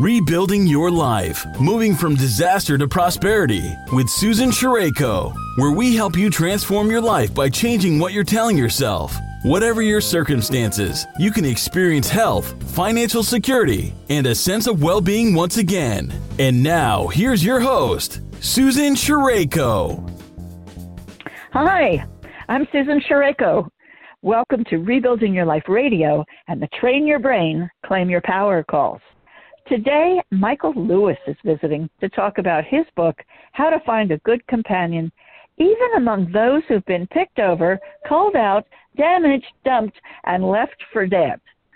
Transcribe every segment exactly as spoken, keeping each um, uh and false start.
Rebuilding Your Life, Moving from Disaster to Prosperity with Susan Sherayko, where we help you transform your life by changing what you're telling yourself. Whatever your circumstances, you can experience health, financial security, and a sense of well-being once again. And now, here's your host, Susan Sherayko. Hi, I'm Susan Sherayko. Welcome to Rebuilding Your Life Radio and the Train Your Brain, Claim Your Power calls. Today, Michael Lewis is visiting to talk about his book, How to Find a Good Companion, even among those who've been picked over, called out, damaged, dumped, and left for dead.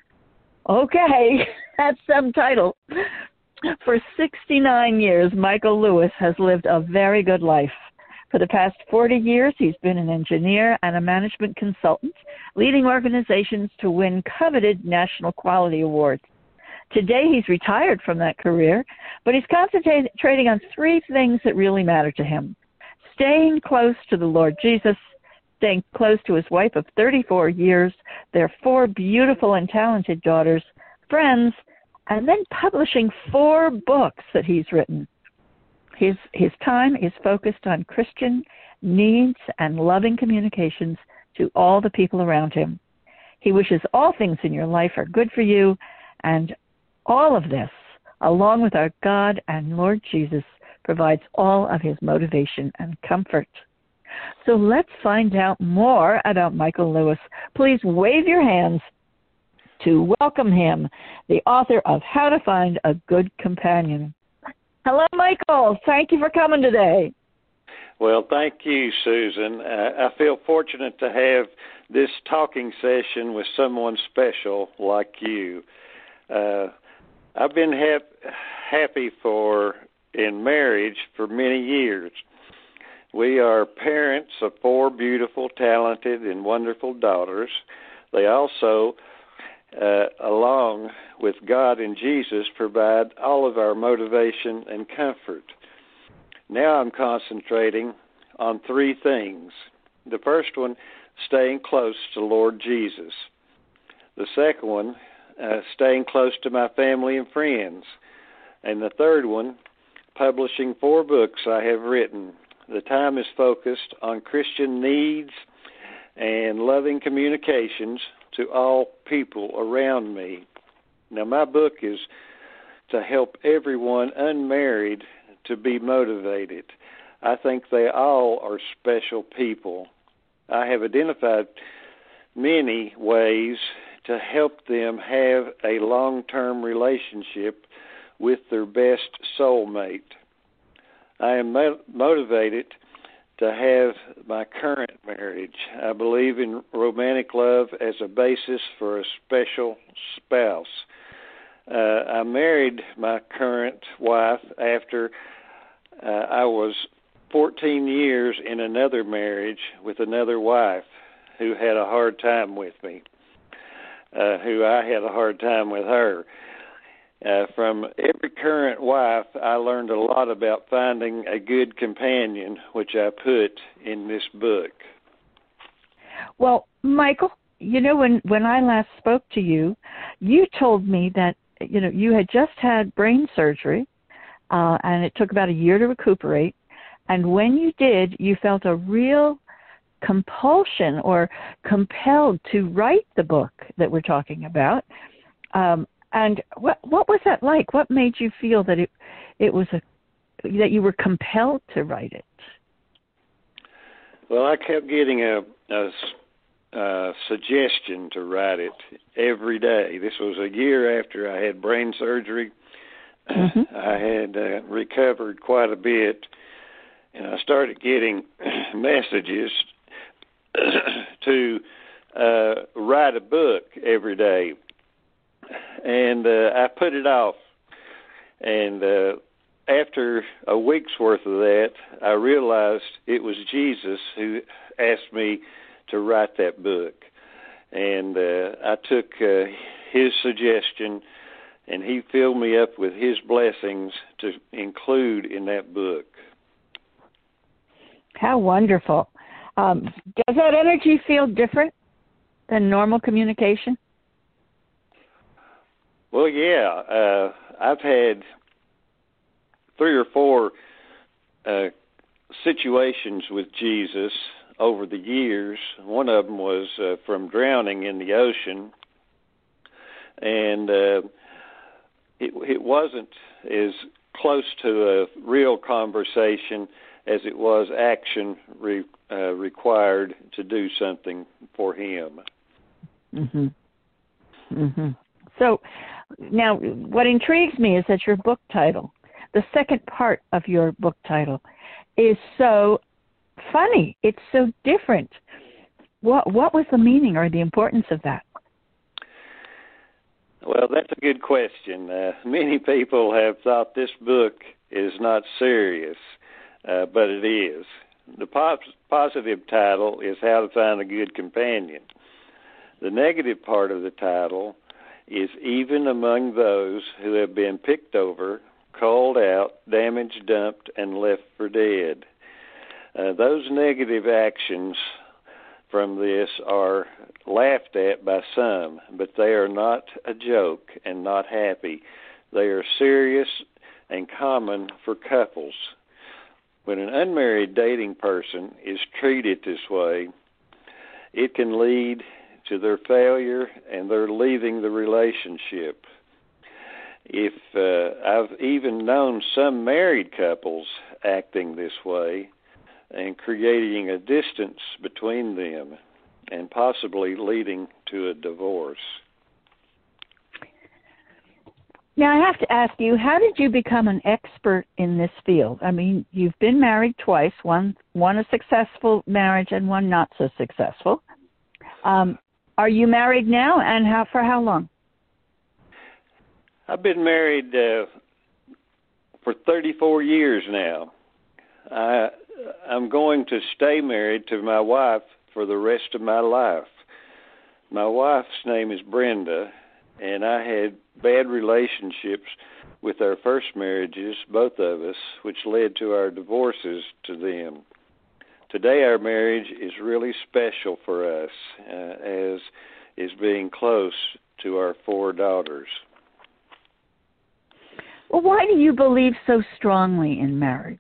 Okay, that's some title. For sixty-nine years, Michael Lewis has lived a very good life. For the past forty years, he's been an engineer and a management consultant, leading organizations to win coveted national quality awards. Today, he's retired from that career, but he's concentrating on three things that really matter to him: staying close to the Lord Jesus, staying close to his wife of thirty-four years, their four beautiful and talented daughters, friends, and then publishing four books that he's written. His, his time is focused on Christian needs and loving communications to all the people around him. He wishes all things in your life are good for you, and all of this, along with our God and Lord Jesus, provides all of his motivation and comfort. So let's find out more about Michael Lewis. Please wave your hands to welcome him, the author of How to Find a Good Companion. Hello, Michael. Thank you for coming today. Well, thank you, Susan. Uh, I feel fortunate to have this talking session with someone special like you. Uh, I've been hap- happy for in marriage for many years. We are parents of four beautiful, talented, and wonderful daughters. They also, uh, along with God and Jesus, provide all of our motivation and comfort. Now I'm concentrating on three things. The first one, staying close to Lord Jesus. The second one, Uh, staying close to my family and friends. And the third one, publishing four books I have written. The time is focused on Christian needs and loving communications to all people around me. Now, my book is to help everyone unmarried to be motivated. I think they all are special people. I have identified many ways to help them have a long-term relationship with their best soulmate. I am mo- motivated to have my current marriage. I believe in romantic love as a basis for a special spouse. Uh, I married my current wife after uh, I was fourteen years in another marriage with another wife who had a hard time with me. Uh, who I had a hard time with her. Uh, from every current wife, I learned a lot about finding a good companion, which I put in this book. Well, Michael, you know, when, when I last spoke to you, you told me that, you know, you had just had brain surgery, uh, and it took about a year to recuperate. And when you did, you felt a real compulsion or compelled to write the book that we're talking about. Um, and what what was that like? What made you feel that it it was a that you were compelled to write it? Well, I kept getting a, a, a suggestion to write it every day. This was a year after I had brain surgery. Mm-hmm. I had uh, recovered quite a bit, and I started getting messages to uh, write a book every day. And uh, I put it off. And uh, after a week's worth of that, I realized it was Jesus who asked me to write that book. And uh, I took uh, his suggestion, and he filled me up with his blessings to include in that book. How wonderful. Um, does that energy feel different than normal communication? Well, yeah, uh, I've had three or four uh, situations with Jesus over the years. One of them was uh, from drowning in the ocean, and uh, it, it wasn't as close to a real conversation as it was action re, uh, required to do something for him. Mhm. Mhm. So now what intrigues me is that your book title, the second part of your book title, is so funny. It's so different. What what was the meaning or the importance of that? Well, that's a good question. Uh, many people have thought this book is not serious, uh, but it is. The pos- positive title is How to Find a Good Companion. The negative part of the title is Even Among Those Who Have Been Picked Over, Called Out, Damaged, Dumped, and Left for Dead. Uh, those negative actions from this are laughed at by some, but they are not a joke and not happy. They are serious and common for couples. When an unmarried dating person is treated this way, it can lead to their failure and their leaving the relationship. If uh, I've even known some married couples acting this way and creating a distance between them and possibly leading to a divorce. Now, I have to ask you, how did you become an expert in this field? I mean, you've been married twice, one one a successful marriage and one not so successful. Um, are you married now, and how for how long? I've been married uh, for thirty-four years now. I, I'm going to stay married to my wife for the rest of my life. My wife's name is Brenda, and I had bad relationships with our first marriages, both of us, which led to our divorces to them. Today our marriage is really special for us, uh, as is being close to our four daughters. Well, why do you believe so strongly in marriage?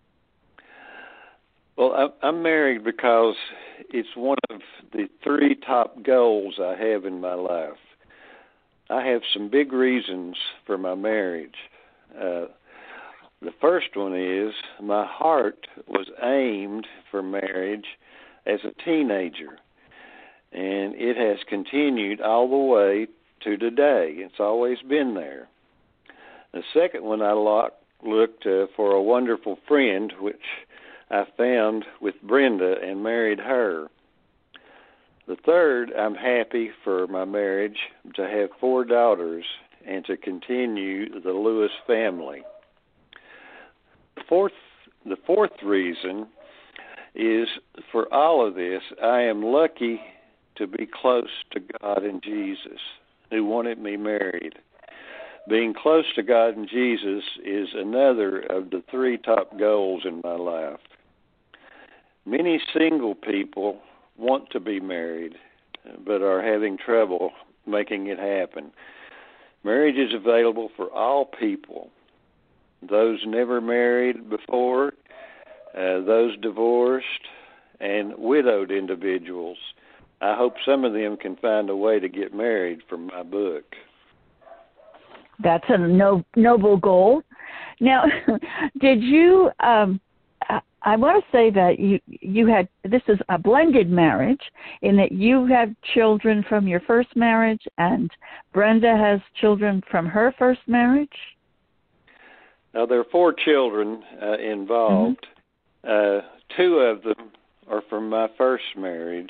Well, I'm married because it's one of the three top goals I have in my life. I have some big reasons for my marriage. Uh, the first one is my heart was aimed for marriage as a teenager, and it has continued all the way to today. It's always been there. The second one, I looked uh, for a wonderful friend, which I found with Brenda and married her. The third, I'm happy for my marriage to have four daughters and to continue the Lewis family. The fourth, the fourth reason is for all of this, I am lucky to be close to God and Jesus, who wanted me married. Being close to God and Jesus is another of the three top goals in my life. Many single people want to be married, but are having trouble making it happen. Marriage is available for all people. Those never married before, uh, those divorced, and widowed individuals. I hope some of them can find a way to get married from my book. That's a no, noble goal. Now, did you, um, I, I want to say that you, you had, this is a blended marriage in that you have children from your first marriage and Brenda has children from her first marriage? Now, there are four children uh, involved. Mm-hmm. Uh, two of them are from my first marriage,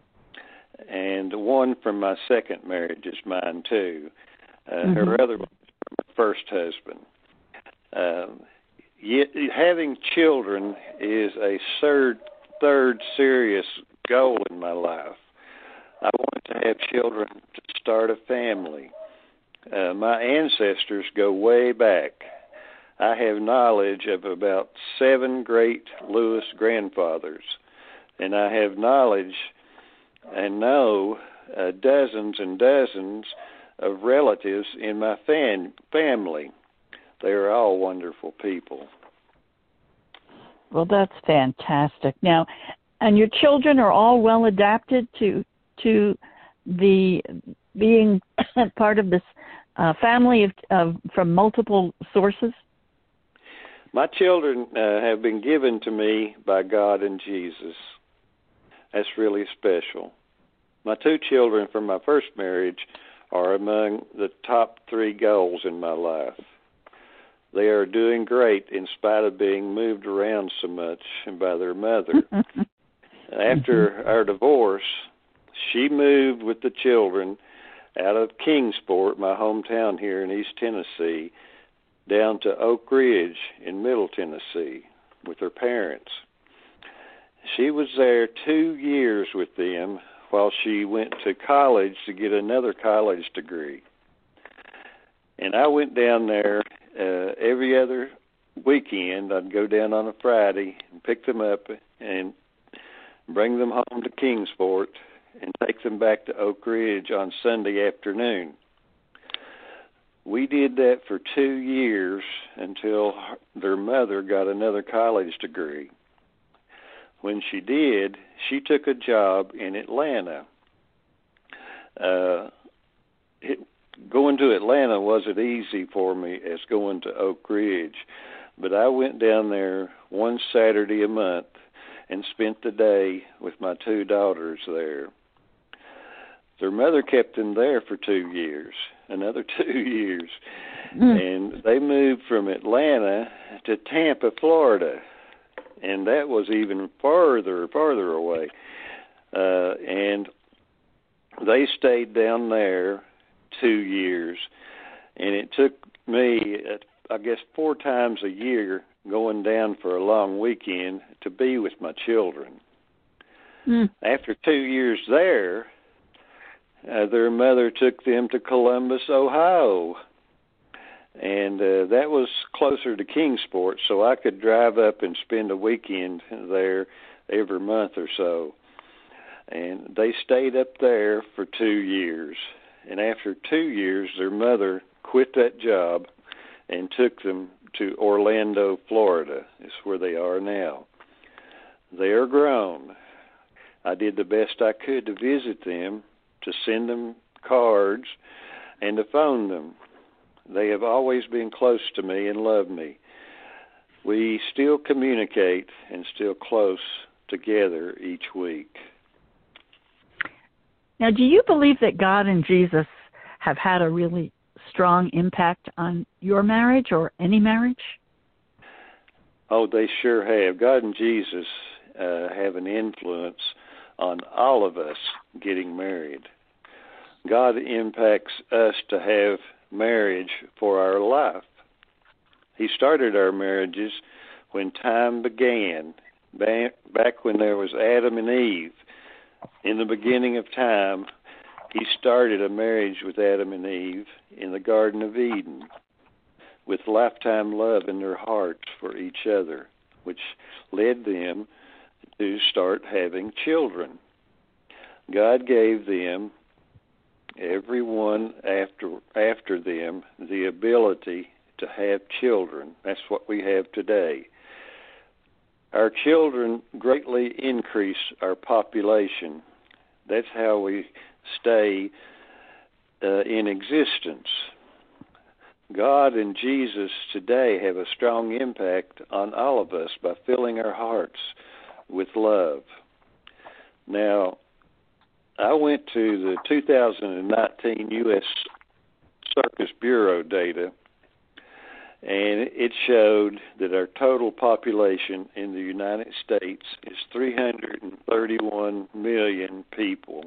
and one from my second marriage is mine, too. Uh, mm-hmm. Her other one is from her first husband. Um, yet, having children is a third, third serious goal in my life. I want to have children to start a family. Uh, my ancestors go way back. I have knowledge of about seven great Lewis grandfathers, and I have knowledge and know uh, dozens and dozens of relatives in my fan, family. They are all wonderful people. Well, that's fantastic. Now, and your children are all well adapted to to the being part of this uh, family of, of from multiple sources? My children uh, have been given to me by God and Jesus. That's really special. My two children from my first marriage are among the top three goals in my life. They are doing great in spite of being moved around so much by their mother. After our divorce, she moved with the children out of Kingsport, my hometown here in East Tennessee, down to Oak Ridge in Middle Tennessee with her parents. She was there two years with them while she went to college to get another college degree. And I went down there uh, every other weekend. I'd go down on a Friday and pick them up and bring them home to Kingsport and take them back to Oak Ridge on Sunday afternoon. We did that for two years until their mother got another college degree. When she did, she took a job in Atlanta. Uh, it, going to Atlanta wasn't easy for me as going to Oak Ridge, but I went down there one Saturday a month and spent the day with my two daughters there. Their mother kept them there for two years, another two years, mm. and they moved from Atlanta to Tampa, Florida, and that was even farther, farther away. Uh, and they stayed down there two years, and it took me, I guess, four times a year going down for a long weekend to be with my children. Mm. After two years there, uh, their mother took them to Columbus, Ohio, and uh, that was closer to Kingsport, so I could drive up and spend a weekend there every month or so. And they stayed up there for two years. And after two years, their mother quit that job and took them to Orlando, Florida. Is where they are now. They are grown. I did the best I could to visit them, to send them cards, and to phone them. They have always been close to me and love me. We still communicate and still close together each week. Now, do you believe that God and Jesus have had a really strong impact on your marriage or any marriage? Oh, they sure have. God and Jesus uh, have an influence on all of us getting married. God impacts us to have marriage for our life. He started our marriages when time began, back when there was Adam and Eve. In the beginning of time, he started a marriage with Adam and Eve in the Garden of Eden with lifetime love in their hearts for each other, which led them to start having children. God gave them, everyone after after them, the ability to have children. That's what we have today. Our children greatly increase our population. That's how we stay uh, in existence. God and Jesus today have a strong impact on all of us by filling our hearts with love. Now, I went to the two thousand nineteen U S Census Bureau data, and it showed that our total population in the United States is three hundred thirty-one million people.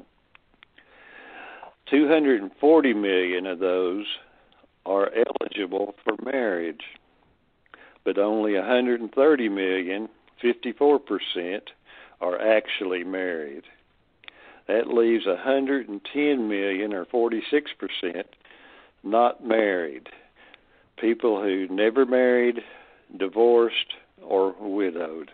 two hundred forty million of those are eligible for marriage, but only one hundred thirty million, fifty-four percent, are actually married. That leaves one hundred ten million, or forty-six percent, not married. People who never married, divorced, or widowed.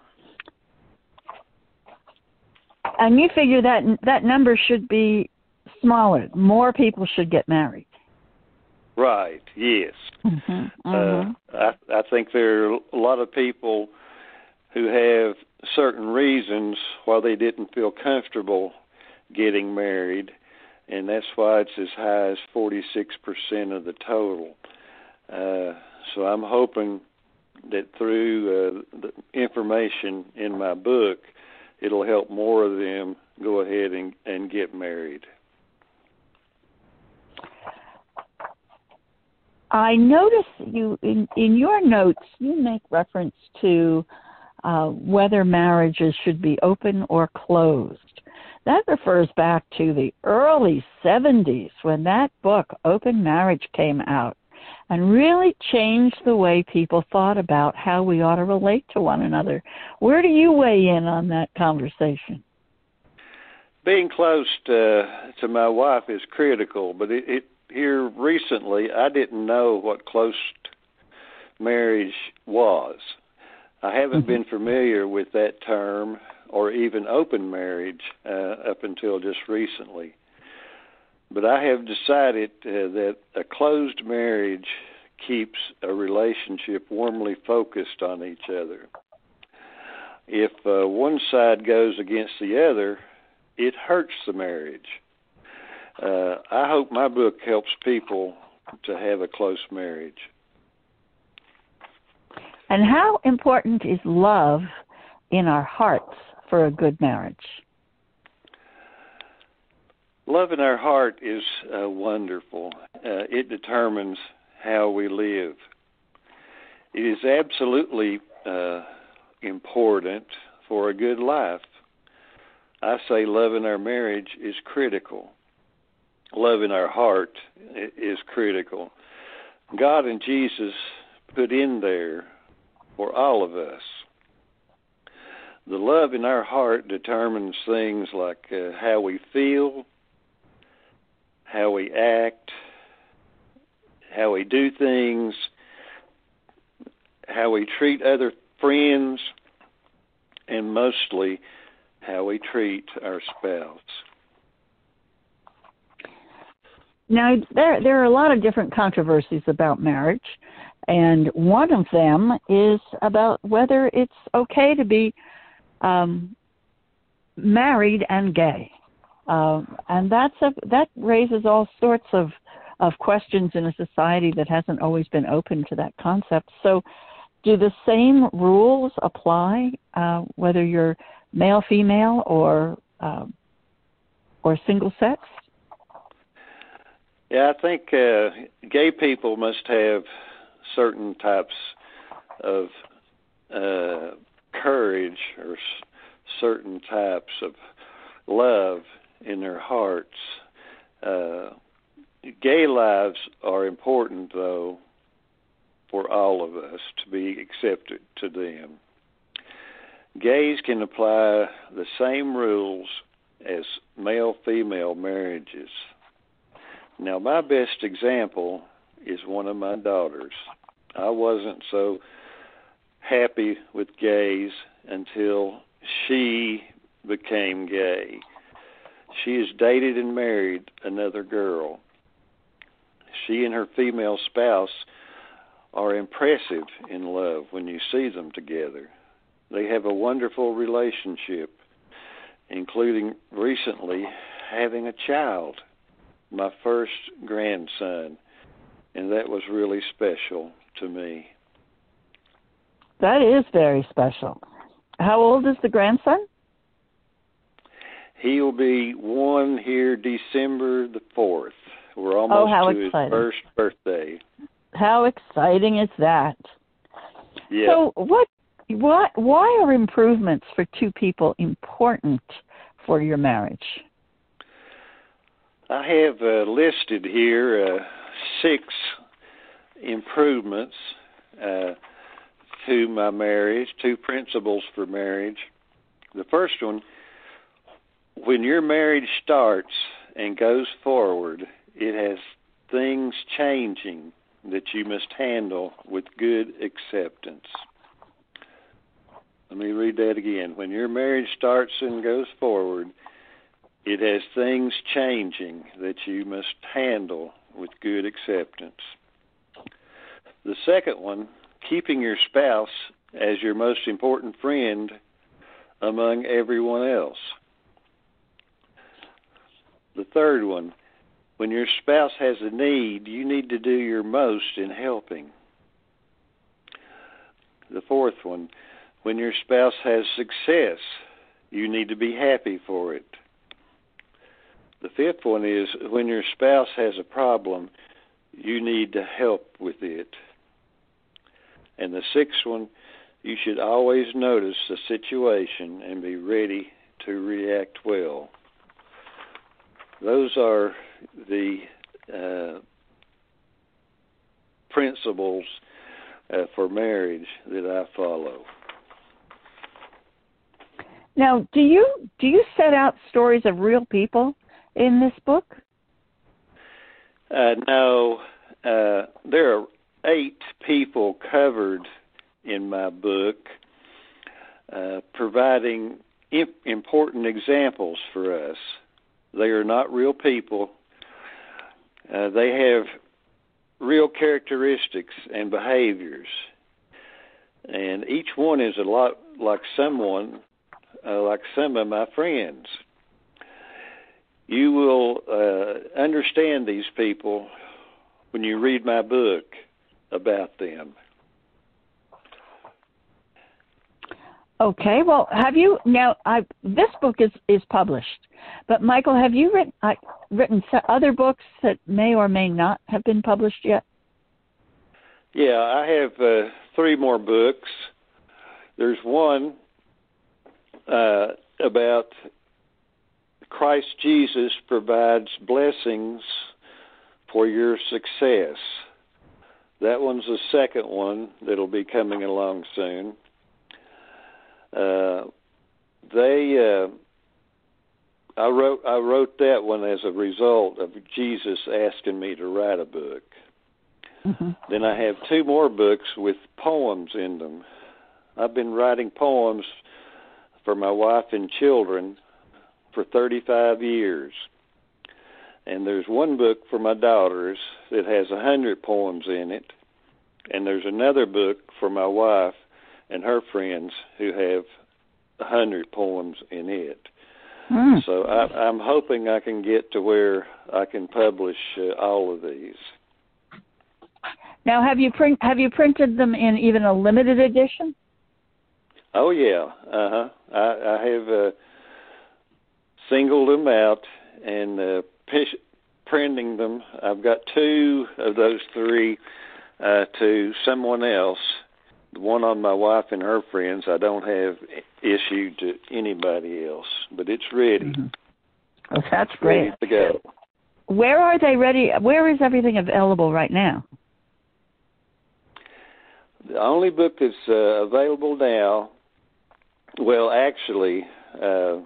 And you figure that that number should be smaller, more people should get married. Right, yes. Mm-hmm, mm-hmm. Uh, I, I think there are a lot of people who have certain reasons why they didn't feel comfortable getting married, and that's why it's as high as forty-six percent of the total. Uh, so I'm hoping that through uh, the information in my book, it'll help more of them go ahead and, and get married. I notice you in, in your notes, you make reference to uh, whether marriages should be open or closed. That refers back to the early seventies when that book, Open Marriage, came out and really changed the way people thought about how we ought to relate to one another. Where do you weigh in on that conversation? Being close to, to my wife is critical, but it, it here recently, I didn't know what close marriage was. I haven't mm-hmm. been familiar with that term or even open marriage uh, up until just recently. But I have decided uh, that a closed marriage keeps a relationship warmly focused on each other. If uh, one side goes against the other, it hurts the marriage. Uh, I hope my book helps people to have a close marriage. And how important is love in our hearts for a good marriage? Love in our heart is uh, wonderful. Uh, it determines how we live. It is absolutely uh, important for a good life. I say love in our marriage is critical. Love in our heart is critical. God and Jesus put in there for all of us. The love in our heart determines things like uh, how we feel, how we act, how we do things, how we treat other friends, and mostly how we treat our spouse. Now, there there are a lot of different controversies about marriage, and one of them is about whether it's okay to be um, married and gay. Uh, and that's a, that raises all sorts of, of questions in a society that hasn't always been open to that concept. So do the same rules apply, uh, whether you're male, female, or uh, or single sex? Yeah, I think uh, gay people must have certain types of uh, courage or s- certain types of love in their hearts. Uh, gay lives are important, though, for all of us to be accepted to them. Gays can apply the same rules as male-female marriages. Now, my best example is one of my daughters. I wasn't so happy with gays until she became gay. She has dated and married another girl. She and her female spouse are impressive in love when you see them together. They have a wonderful relationship, including recently having a child, my first grandson, and that was really special to me. That is very special. How old is the grandson? He'll be one here December the fourth. We're almost oh, how to exciting. his first birthday. How exciting is that? Yeah. So what, what, why are improvements for two people important for your marriage? I have uh, listed here uh, six improvements uh, to my marriage, two principles for marriage. The first one, when your marriage starts and goes forward, it has things changing that you must handle with good acceptance. Let me read that again. When your marriage starts and goes forward, It has things changing that you must handle with good acceptance. The second one, keeping your spouse as your most important friend among everyone else. The third one, when your spouse has a need, you need to do your most in helping. The fourth one, when your spouse has success, you need to be happy for it. The fifth one is when your spouse has a problem, you need to help with it. And the sixth one, you should always notice the situation and be ready to react well. Those are the uh, principles uh, for marriage that I follow. Now, do you do you set out stories of real people in this book? Uh, no, uh, there are eight people covered in my book, uh, providing imp- important examples for us. They are not real people. Uh, they have real characteristics and behaviors, and each one is a lot like someone, uh, like some of my friends. You will uh, understand these people when you read my book about them. Okay, well, have you, now, I, this book is, is published, but Michael, have you written, uh, written other books that may or may not have been published yet? Yeah, I have uh, three more books. There's one uh, about Christ Jesus provides blessings for your success. That one's the second one that'll be coming along soon. Uh, they, uh, I wrote, I wrote that one as a result of Jesus asking me to write a book. Mm-hmm. Then I have two more books with poems in them. I've been writing poems for my wife and children for thirty-five years. And there's one book for my daughters that has a hundred poems in it. And there's another book for my wife and her friends who have a hundred poems in it. Mm. So I, I'm hoping I can get to where I can publish uh, all of these. Now, have you print have you printed them in even a limited edition? Oh yeah, uh huh. I, I have uh, singled them out and uh, p- printing them. I've got two of those three uh, to someone else. The one on my wife and her friends I don't have issued to anybody else, but it's ready. Mm-hmm. Oh, that's great. Ready to go. Where are they ready? Where is everything available right now? The only book that's uh, available now, well, actually, uh,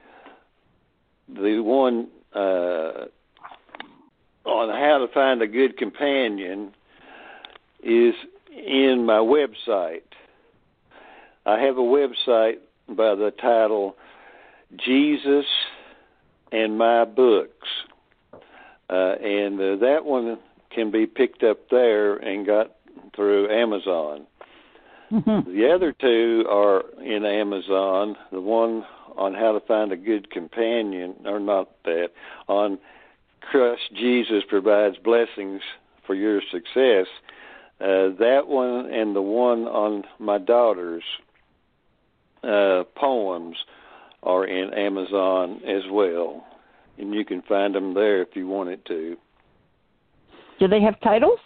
the one uh, on how to find a good companion is in my website. I have a website by the title Jesus and My Books. Uh, and uh, that one can be picked up there and got through Amazon. Mm-hmm. The other two are in Amazon. The one on how to find a good companion, or not that, on Christ Jesus provides blessings for your success. Uh, that one and the one on my daughter's uh, poems are in Amazon as well. And you can find them there if you wanted to. Do they have titles?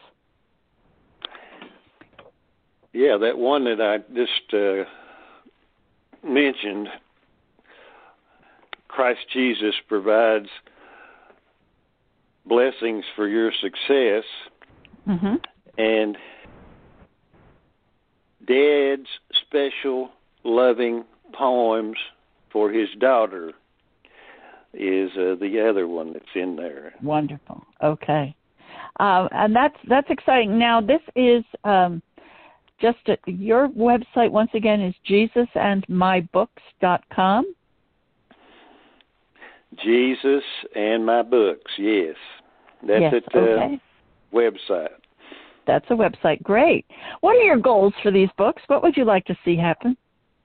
Yeah, that one that I just uh, mentioned, Christ Jesus provides blessings for your success, mm-hmm. and Dad's special loving poems for his daughter is uh, the other one that's in there. Wonderful. Okay. Uh, and that's that's exciting. Now, this is um, just a, your website, once again, is jesus and my books dot com. Jesus and my books, yes. That's yes, at the okay. website. That's a website. Great. What are your goals for these books? What would you like to see happen?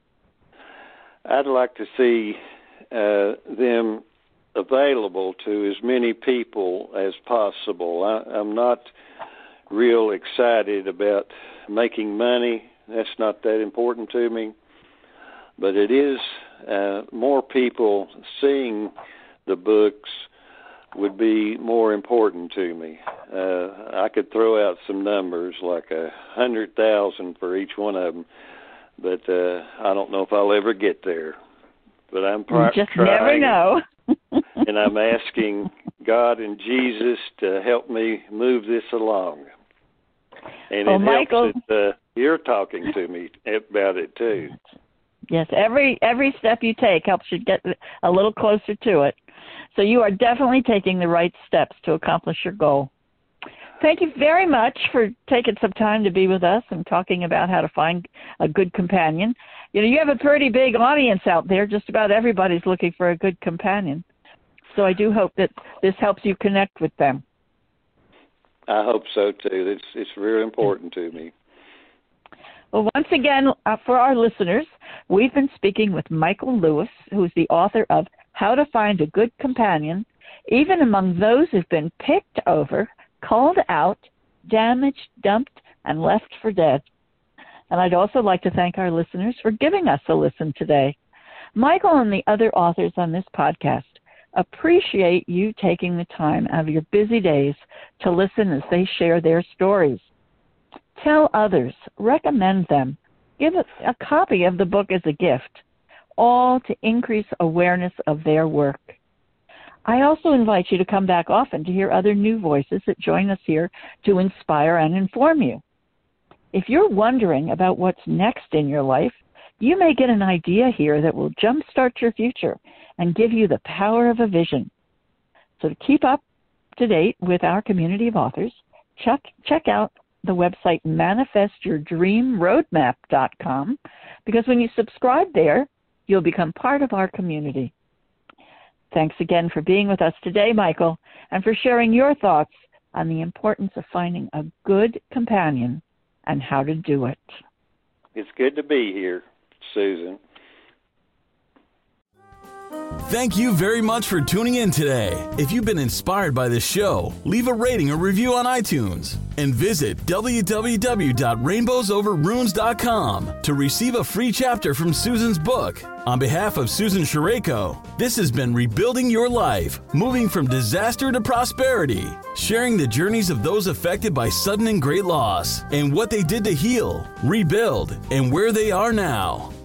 I'd like to see uh, them available to as many people as possible. I, I'm not real excited about making money. That's not that important to me. But it is uh, more people seeing the books would be more important to me. Uh, I could throw out some numbers like a hundred thousand for each one of them, but uh, I don't know if I'll ever get there. But I'm pr- you just trying. Never know. And I'm asking God and Jesus to help me move this along. And well, it Michael, helps that uh, you're talking to me about it too. Yes, every every step you take helps you get a little closer to it. So you are definitely taking the right steps to accomplish your goal. Thank you very much for taking some time to be with us and talking about how to find a good companion. You know, you have a pretty big audience out there. Just about everybody's looking for a good companion. So I do hope that this helps you connect with them. I hope so, too. It's, it's really important to me. Well, once again, uh, for our listeners, we've been speaking with Michael Lewis, who's the author of How to Find a Good Companion, even among those who've been picked over, called out, damaged, dumped, and left for dead. And I'd also like to thank our listeners for giving us a listen today. Michael and the other authors on this podcast appreciate you taking the time out of your busy days to listen as they share their stories. Tell others, recommend them, give a, a copy of the book as a gift, all to increase awareness of their work. I also invite you to come back often to hear other new voices that join us here to inspire and inform you. If you're wondering about what's next in your life, you may get an idea here that will jumpstart your future and give you the power of a vision. So to keep up to date with our community of authors, check, check out the website manifest your dream roadmap dot com, because when you subscribe there, you'll become part of our community. Thanks again for being with us today, Michael, and for sharing your thoughts on the importance of finding a good companion and how to do it. It's good to be here, Susan. Thank you very much for tuning in today. If you've been inspired by this show, leave a rating or review on iTunes and visit w w w dot rainbows over runes dot com to receive a free chapter from Susan's book. On behalf of Susan Shireko, this has been Rebuilding Your Life, moving from disaster to prosperity, sharing the journeys of those affected by sudden and great loss and what they did to heal, rebuild, and where they are now.